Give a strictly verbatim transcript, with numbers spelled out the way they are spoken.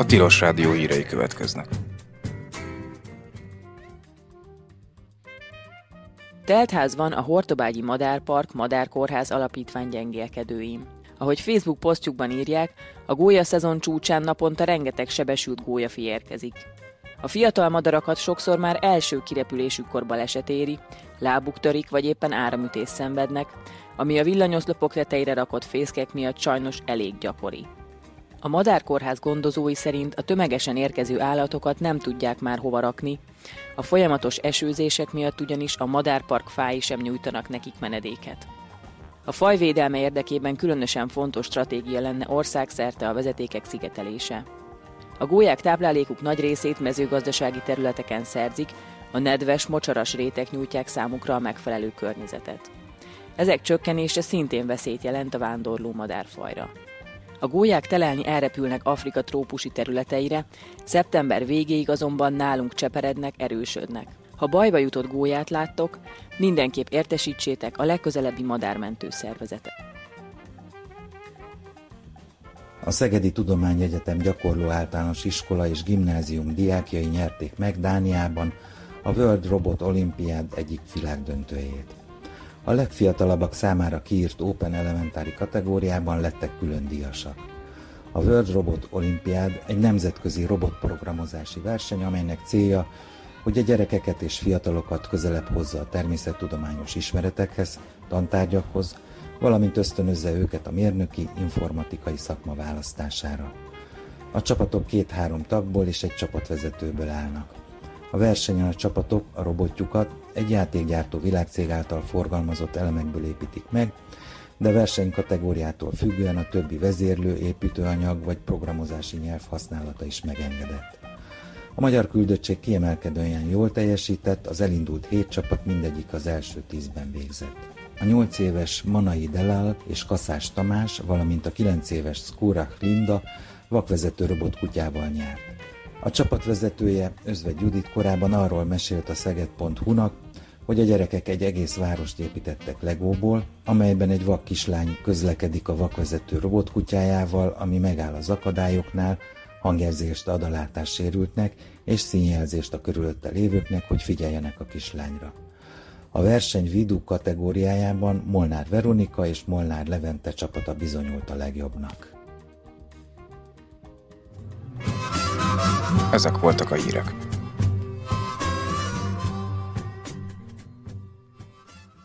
Tilos Rádió hírei következnek. Teltház van a Hortobágyi Madárpark Madárkórház alapítvány gyengélkedőim. Ahogy Facebook posztjukban írják, a gólya szezon csúcsán naponta rengeteg sebesült gólyafi érkezik. A fiatal madarakat sokszor már első kirepülésükkor baleset éri, lábuk törik vagy éppen áramütés szenvednek, ami a villanyoszlopok tetejére rakott fészkek miatt sajnos elég gyakori. A Madárkórház gondozói szerint a tömegesen érkező állatokat nem tudják már hova rakni, a folyamatos esőzések miatt ugyanis a madárpark fái sem nyújtanak nekik menedéket. A faj védelme érdekében különösen fontos stratégia lenne országszerte a vezetékek szigetelése. A gólyák táplálékuk nagy részét mezőgazdasági területeken szerzik, a nedves, mocsaras rétek nyújtják számukra a megfelelő környezetet. Ezek csökkenése szintén veszélyt jelent a vándorló madárfajra. A gólyák telelni elrepülnek Afrika trópusi területeire, szeptember végéig azonban nálunk cseperednek, erősödnek. Ha bajba jutott gólyát láttok, mindenképp értesítsétek a legközelebbi madármentő szervezetet. A Szegedi Tudományegyetem Gyakorló Általános Iskola és Gimnázium diákjai nyerték meg Dániában a World Robot Olympiad egyik világdöntőjét. A legfiatalabbak számára kiírt Open Elementary kategóriában lettek külön díjasak. A World Robot Olympiad egy nemzetközi robotprogramozási verseny, amelynek célja, hogy a gyerekeket és fiatalokat közelebb hozza a természettudományos ismeretekhez, tantárgyakhoz, valamint ösztönözze őket a mérnöki, informatikai szakma választására. A csapatok két-három tagból és egy csapatvezetőből állnak. A versenyen a csapatok a robotjukat egy játékgyártó világcég által forgalmazott elemekből építik meg, de verseny kategóriától függően a többi vezérlő, építőanyag vagy programozási nyelv használata is megengedett. A magyar küldöttség kiemelkedően jól teljesített, az elindult hét csapat mindegyik az első tízben végzett. A nyolc éves Manai Delal és Kaszás Tamás, valamint a kilenc éves Szkórach Linda vakvezető robotkutyával nyert. A csapatvezetője, Özvegy Judit korábban arról mesélt a szeged pont hu-nak, hogy a gyerekek egy egész várost építettek legóból, amelyben egy vak kislány közlekedik a vakvezető robotkutyájával, ami megáll az akadályoknál, hangjelzést ad a látássérültnek és színjelzést a körülötte lévőknek, hogy figyeljenek a kislányra. A verseny vidú kategóriájában Molnár Veronika és Molnár Levente csapata bizonyult a legjobbnak. Ezek voltak a hírek.